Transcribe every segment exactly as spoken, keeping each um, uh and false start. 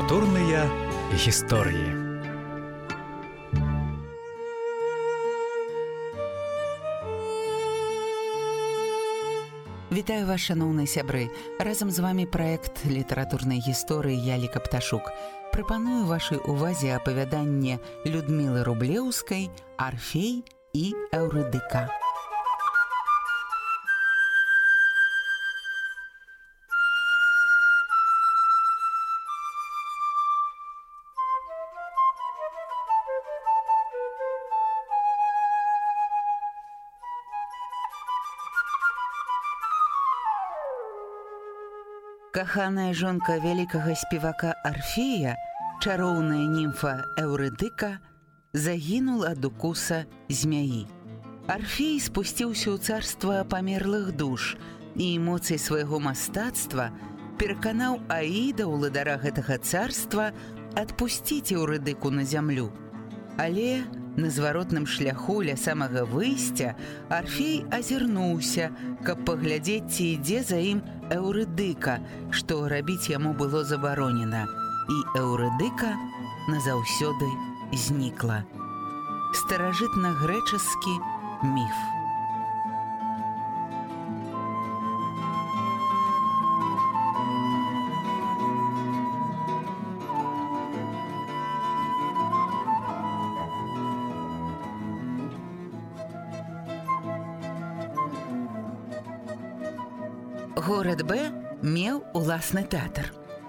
Літаратурныя гісторыі. Вітаю вас, шаноўныя сябры. Разам з вами праект літаратурнай гісторыі Яліка Пташук. Прапаную вашай увазе апавяданне Людмілы Рублеўскай «Арфей і Эўрыдыка». Каханая жонка вялікага спевака Арфея, чароўная німфа Эўрыдыка, загінула ад укуса змяі. Арфей спусціўся ў царства памерлых душ і эмоцый свайго мастацтва пераканаў Аіда, уладара гэтага царства, адпусціць Эўрыдыку на зямлю. Але на зваротным шляху ля самага выйсця Арфей азірнуўся, каб паглядзець, ці ідзе за ім Эўрыдыка, што рабіць яму было забаронена. І Эўрыдыка назаўсёды знікла. Старажытна-грэчаскі міф. Горад Б меў уласны тэатр.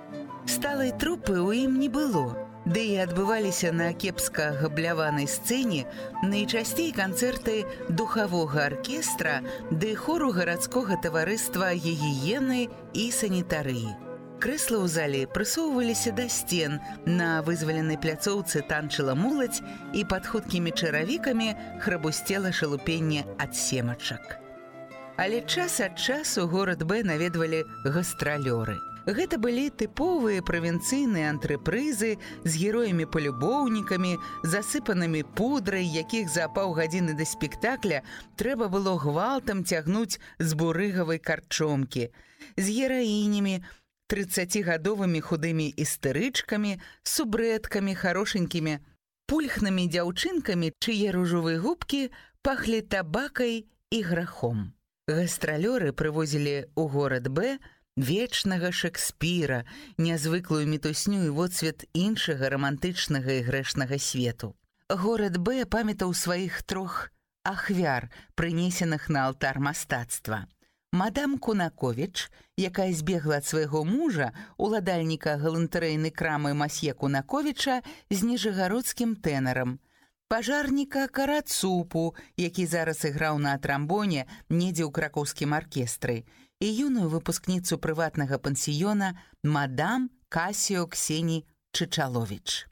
Сталай трупы ў ім не было, ды і адбываліся на кепска габляванай сцэне найчасцей канцэрты духавога аркестра ды хору гарадскога таварыства гігіены і санітарыі. Крэслы ў зале прысоўваліся да сцен, на вызваленай пляцоўцы танчыла моладзь і пад хуткімі чаравікамі храбусцела шалупенне ад семачак. Але час ад часу горад Б наведвалі гастралёры. Гэта былі тыповыя правінцыйныя антрапрызы з героямі-палюбоўнікамі, засыпанымі пудрай, якіх за паўгадзіны да спектакля трэба было гвалтам цягнуць з бурыгавай карчомкі, з гераінямі, трыццацігадовымі худымі істэрычкамі, субрэдкамі, харошенькімі пульхнымі дзяўчынкамі, чые ружовыя губкі пахлі табакай і грахом. Гастралёры прывозілі ў горад Б вечнага Шекспіра, нязвыклую мітусню і водсвет іншага рамантычнага і грэшнага свету. Горад Б памятаў сваіх трох ахвяр, прынесеных на алтар мастацтва. Мадам Кунаковіч, якая збегла ад свайго мужа, уладальніка галантарэйнай крамы масье Кунаковіча з ніжагародскім тэнарам, пажарніка Карацупу, які зараз іграў на трамбоне недзе ў кракоўскім аркестры, і юную выпускніцу прыватнага пансіёна мадам Касію Ксені Чычаловіч.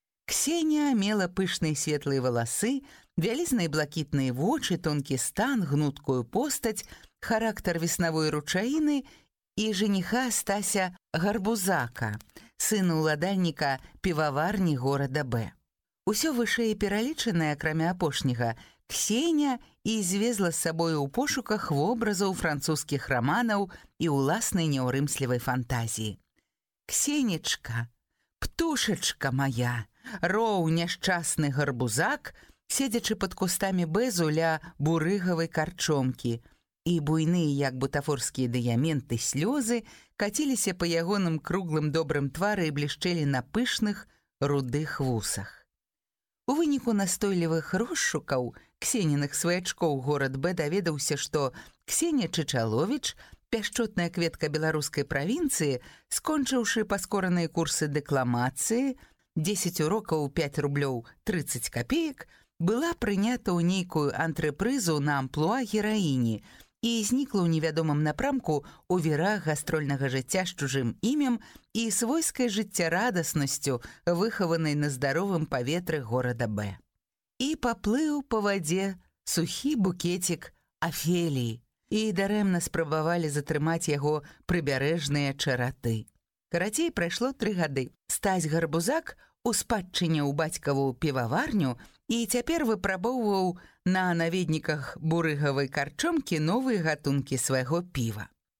Ксеня мела пышныя светлыя валасы, вялізныя блакітныя вочы, тонкі стан, гнуткую постаць, характар веснавой ручаіны і жаніха Стася Гарбузака, сына ўладальніка піваварні горада Б. Усё вышэй пералічанае, акрамя апошняга, Ксеня і звезла з сабою ў пошуках вобразаў французскіх раманаў і ўласнай няўрымслівай фантазіі. Ксенечка, птушачка мая, роў няшчасны гарбузак, седзячы пад кустамі бэзу ля бурыгавай карчомкі, і буйныя, як бутафорскія дыяменты, слёзы каціліся па ягоным круглым добрым твары і блішчэлі на пышных рудых вусах. У выніку настойлівых розшукаў Ксеніных сваячкоў горад Б даведаўся, што Ксеня Чычаловіч, пяшчотная кветка беларускай правінцыі, скончыўшы паскораныя курсы дэкламацыі, дзесяць урокаў пяць рублёў трыццаць капеек, была прынята ў нейкую антрапрызу на амплуа гераіні і знікла ў невядомым напрамку ў вірах гастрольнага жыцця з чужым імем і свойскай жыццярадаснасцю, выхаванай на здаровым паветры горада Б. І паплыў па вадзе сухі букетик Афеліі, і дарэмна спрабавалі затрымаць яго прыбярэжныя чараты. Карацей, прайшло тры гады. Стась Гарбузак успадчыніў бацькаву піваварню і цяпер выпрабоўваў на наведніках бурыгавай карчомкі новыя гатункі свайго піва.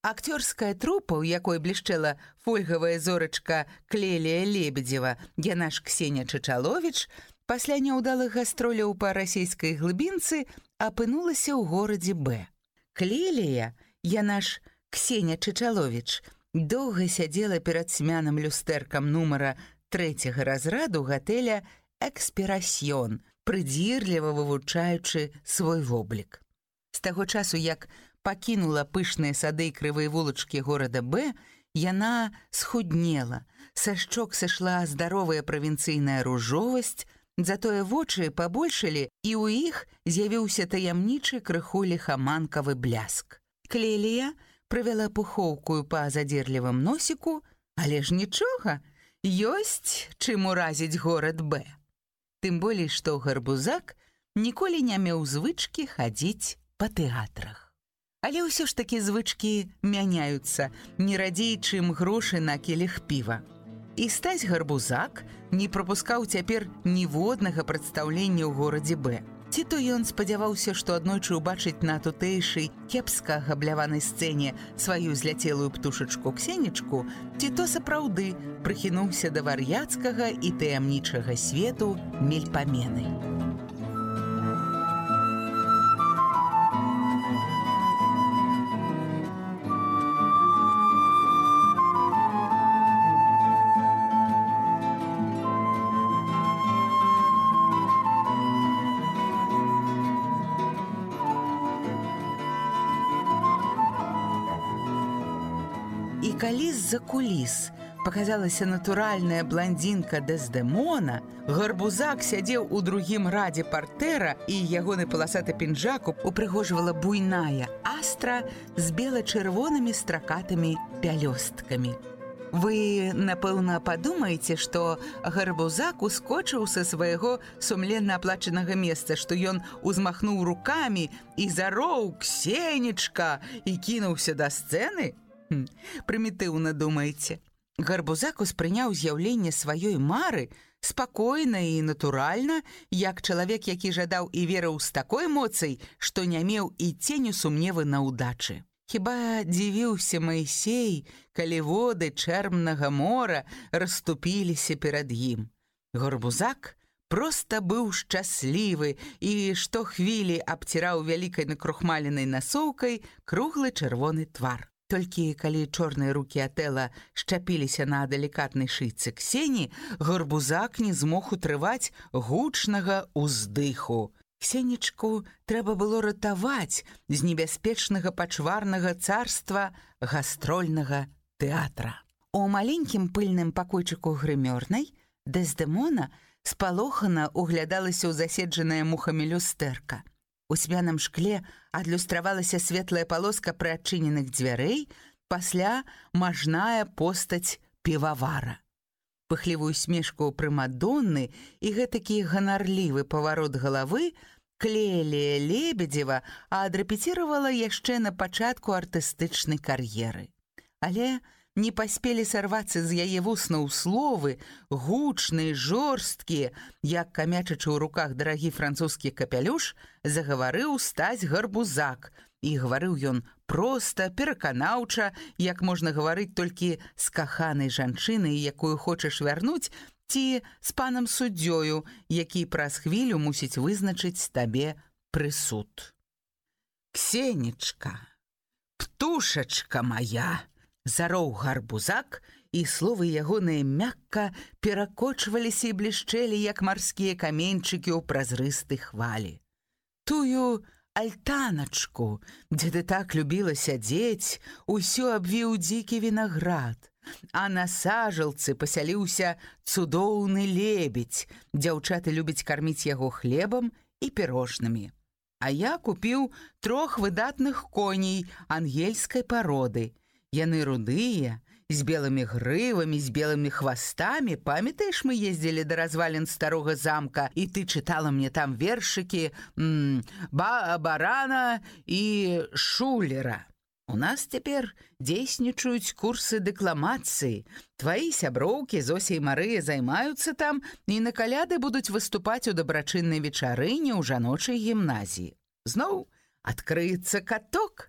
Акцёрская трупа, у якой блішчэла фольгавая зорачка Клелія Лебедзева, яна ж Ксенія Чачаловіч, пасля няўдалых гастроляў па расійскай глыбінцы апынулася ў горадзе Б. Клелія, яна ж Ксенія Чачаловіч, доўга сядзела перад цьмяным люстэркам нумара трэцяга разраду гатэля «Эксперасьён», прыдзірліва вывучаючы свой воблік. З таго часу, як пакінула пышныя сады і крывыя вулачкі горада Б, яна схуднела, са шчок сышла здаровая правінцыйная ружовасць, затое вочы пабольшалі, і ў іх з'явіўся таямнічы крыху ліхаманкавы бляск. Клелія прывяла пухоўкую па задзерлівым носіку, але ж нічога, ёсць чым уразіць горад Б. Тым болей, што Гарбузак ніколі не меў звычкі хадзіць па тэатрах. Але ўсё ж такі звычкі мяняюцца, не радзей, чым грошы на келіх піва. І Стась Гарбузак не прапускаў цяпер ніводнага прадстаўлення ў горадзе Б. Ці то ён спадзяваўся, што аднойчы ўбачыць на тутэйшай кепска габляванай сцэне сваю зляцелую птушачку Ксенечку, ці то сапраўды прыхінуўся да вар'яцкага і таямнічага свету Мельпамены. І калі з-за куліс паказалася натуральная бландзінка Дэздэмона, Гарбузак сядзеў у другім радзе партэра, і ягоны паласаты пінжак упрыгожвала буйная астра з бела-чырвонымі стракатымі пялёсткамі. Вы, напэўна, падумаеце, што Гарбузак ускочыў са свайго сумленна аплачанага месца, што ён узмахнуў рукамі і зароў «Ксенечка» і кінуўся да сцэны? Прымітыўна думаеце. Гарбузак успрыняў з'яўленне сваёй мары спакойна і натуральна, як чалавек, які жадаў і верыў з такой моцай, што не меў і ценю сумневы на ўдачы. Хіба дзівіўся Маісей, калі воды чэрмнага мора расступіліся перад ім. Гарбузак проста быў шчаслівы і штохвілі абціраў вялікай накрухмаленай насоўкай круглы чырвоны твар. Толькі калі чорныя рукі Атэла шчапіліся на далікатнай шыйцы Ксені, Гарбузак не змог утрываць гучнага ўздыху. Ксенечку трэба было ратаваць з небяспечнага пачварнага царства гастрольнага тэатра. У маленькім пыльным пакойчыку грымёрнай Дэздэмона спалохана углядалася ў заседжаная мухамі люстэрка. У цьмяным шкле адлюстравалася светлая палоска пры адчыненых дзвярэй, пасля мажная постаць півавара. Пыхлівую смешку прымадонны і гэтакі ганарлівы паварот галавы Клелія Лебедзева адрэпеціравала яшчэ на пачатку артыстычнай кар'еры. Але не паспелі сарвацца з яе вуснаў словы, гучныя, жорсткія, як камячачы ў руках дарагі французскі капялюш, загаварыў Стась Гарбузак. І гаварыў ён проста, пераканаўча, як можна гаварыць толькі з каханай жанчынай, якую хочаш вярнуць, ці з панам суддзёю, які праз хвілю мусіць вызначыць табе прысуд. «Ксенечка, птушачка моя!» зароў Гарбузак, і словы ягоныя мякка перакочваліся і блішчэлі, як марскія каменьчыкі ў празрыстай хвалі. Тую альтаначку, дзе ты так любіла сядзець, усё абвіў дзікі вінаград, а на сажалцы пасяліўся цудоўны лебедзь. Дзяўчаты любяць карміць яго хлебам і пірожнымі. А я купіў трох выдатных коней ангельскай пароды. Яны рудыя, з белымі грывамі, з белымі хвастамі. Памятаеш, мы ездзілі да развалін старога замка, і ты чытала мне там вершыкі м, ба барана і шулера. У нас цяпер дзейснічаюць курсы дэкламацыі. Тваі сяброўкі Зося і Марыя займаюцца там і на каляды будуць выступаць у дабрачыннай вечарыне ў жаночай гімназіі. Зноў адкрыецца каток.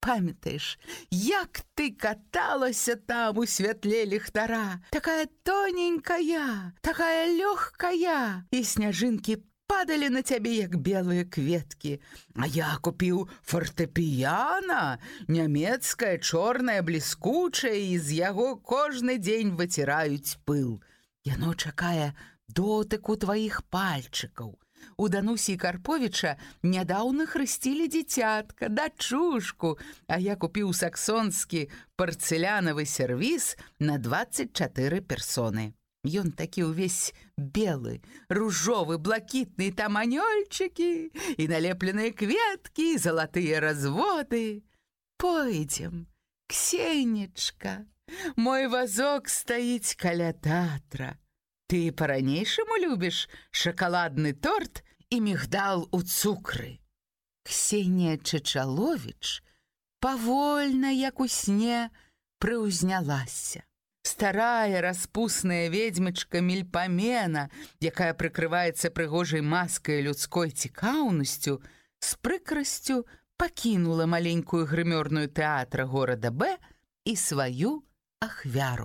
Памятаеш, як ты каталася там у святле ліхтара, такая тоненькая, такая лёгкая, і сняжынкі падалі на цябе, як белыя кветкі. А я купіў фартэпіяна, нямецкае, чорнае, бліскучае, і з яго кожны дзень выціраюць пыл. Яно чакае дотыку тваіх пальчыкаў. У Данусі Карповіча нядаўна хрысцілі дзіцятка, дачушку, а я купіў саксонскі парцэлянавы сервіз на дваццаць чатыры персоны. Ён такі ўвесь белы, ружовы, блакітны, там анёльчыкі, і налепленыя кветкі, і залатыя разводы. Пойдзем, Ксенечка, мой вазок стаіць каля тэатра. Ты па-ранейшаму любіш шакаладны торт і мігдал у цукры. Ксенія Чачаловіч павольна, як у сне, прыўзнялася. Старая распусная ведзьмачка Мельпамена, якая прыкрываецца прыгожай маскай людской цікаўнасцю, з прыкрасцю пакінула маленькую грымёрную тэатра горада Б і сваю ахвяру.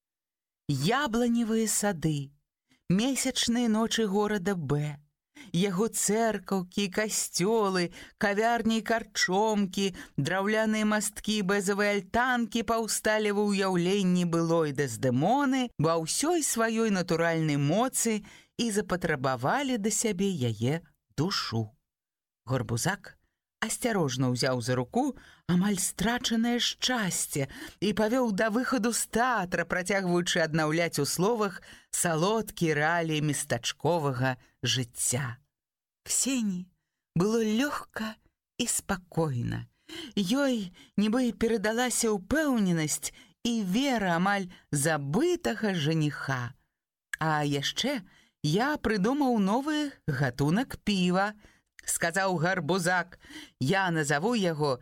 Ябланевыя сады, месячныя ночы горада Б, яго цэркаўкі, касцёлы, кавярні і карчомкі, драўляныя масткі, бэзавыя альтанкі паўсталі ва ўяўленні былой Дэздэмоны ва ўсёй сваёй натуральнай моцы і запатрабавалі да сябе яе душу. Горбузак асцярожна ўзяў за руку амаль страчанае шчасце і павёў да выхаду з тэатра, працягваючы аднаўляць у словах салодкі рэаліі местачковага жыцця. Ксені было лёгка і спакойна. Ёй нібы перадалася ўпэўненасць і вера амаль забытага жаніха. А яшчэ я прыдумаў новы гатунак піва, сказаў Гарбузак. Я назову яго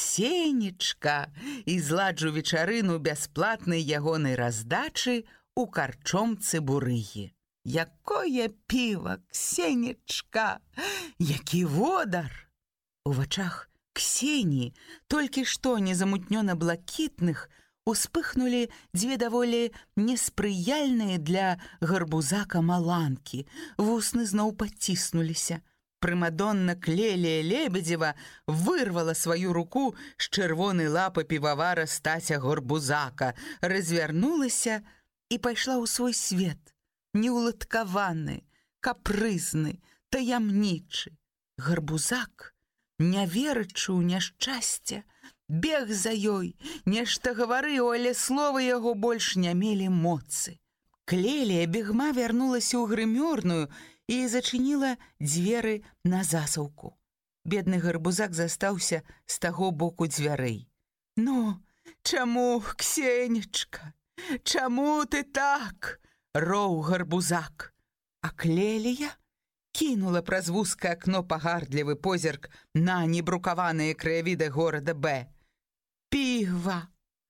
Ксенечка і зладжу вечарыну бясплатнай ягонай раздачы у карчомцы Бурыгі. Якое піва, Ксенечка! Які водар! У вачах Ксеніі, толькі што незамутнёна блакітных, успыхнулі дзве даволі неспрыяльныя для Гарбузака маланкі, вусны зноў паціснуліся. Прымадонна Клелія Лебедзева вырвала сваю руку з чырвонай лапы півавара Стася Горбузака, развярнулася і пайшла ў свой свет, неуладкаваны, капрызны, таямнічы. Гарбузак, не верачы ў няшчасце, бег за ёй, нешта гаварыў, але словы яго больш не мелі моцы. Клелія бегма вярнулася ў грымёрную і зачыніла дзверы на засаўку. Бедны Гарбузак застаўся з таго боку дзвярэй. «Ну, чаму, Ксенечка, чаму ты так?» – роў Гарбузак. А Клелія кінула праз вузкае акно пагардлівы позірк на небрукаваныя краявіды горада Б. «Піва!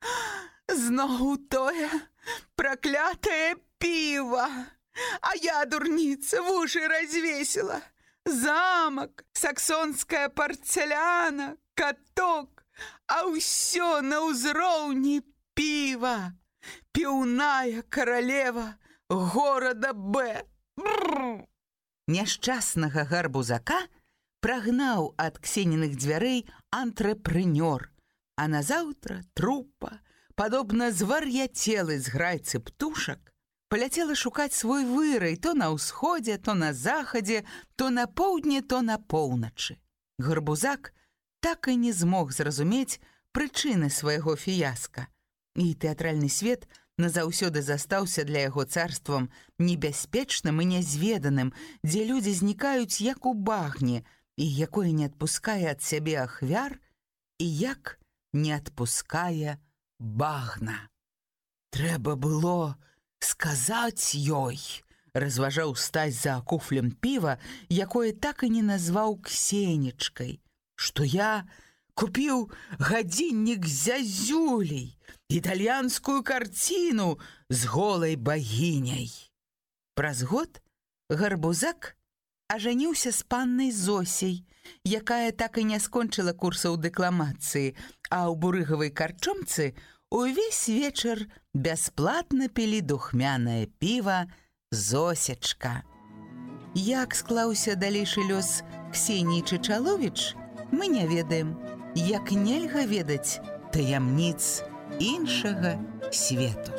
Зноў тое праклятае піва! А я, дурніца, вушы развесіла! Замак, саксонская парцеляна, каток, а ўсё на ўзроўні піва! Піўная каралева горада Б!» Бррр! Няшчаснага Гарбузака прагнаў ад Ксеніных дзвярэй антрапрэнёр, а назаўтра трупа, падобна звар'яцелай зграйцы птушак, паляцела шукаць свой вырай то на ўсходзе, то на захадзе, то на поўдні, то на поўначы. Гарбузак так і не змог зразумець прычыны свайго фіяска, і тэатральны свет назаўсёды застаўся для яго царствам небяспечным і нязведаным, дзе людзі знікаюць як у багне, і якое не адпускае ад сябе ахвяр, і як не адпускае багна. «Трэба было сказаць ёй», – разважаў Стась за куфлем піва, якое так і не назваў Ксенечкай, «што я купіў гадзіннік з зязюлей, італьянскую карціну з голай багіняй». Праз год Гарбузак ажаніўся з паннай Зосей якая так і не скончыла курсаў дэкламацыі, а ў бурыгавай карчомцы увесь вечар бясплатна пілі духмянае піва «Зосечка». Як склаўся далейшы лёс Ксеніі Чычаловіч, мы не ведаем, як нельга ведаць таямніц іншага свету.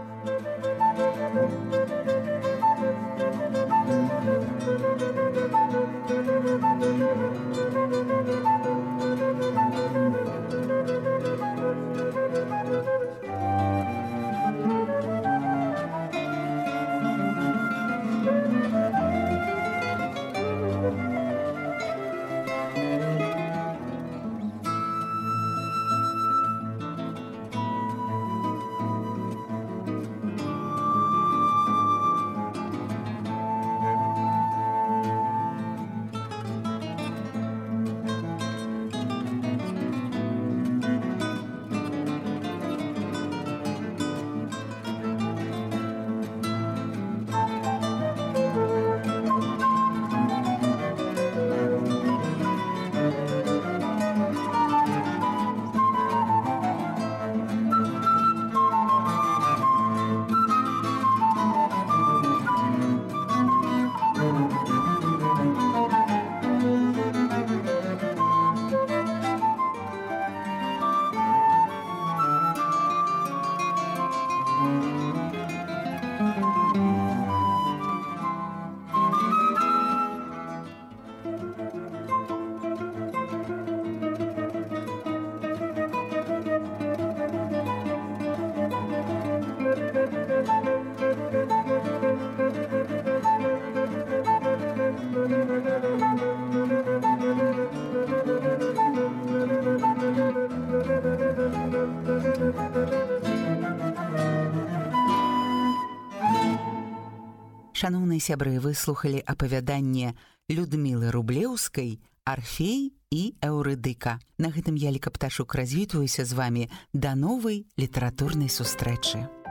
Шаноўныя сябры, вы слухалі апавяданне Людмілы Рублеўскай «Арфей і Эўрыдыка». На гэтым я, Ліка Пташук, развітваюся з вамі да новай літаратурнай сустрэчы.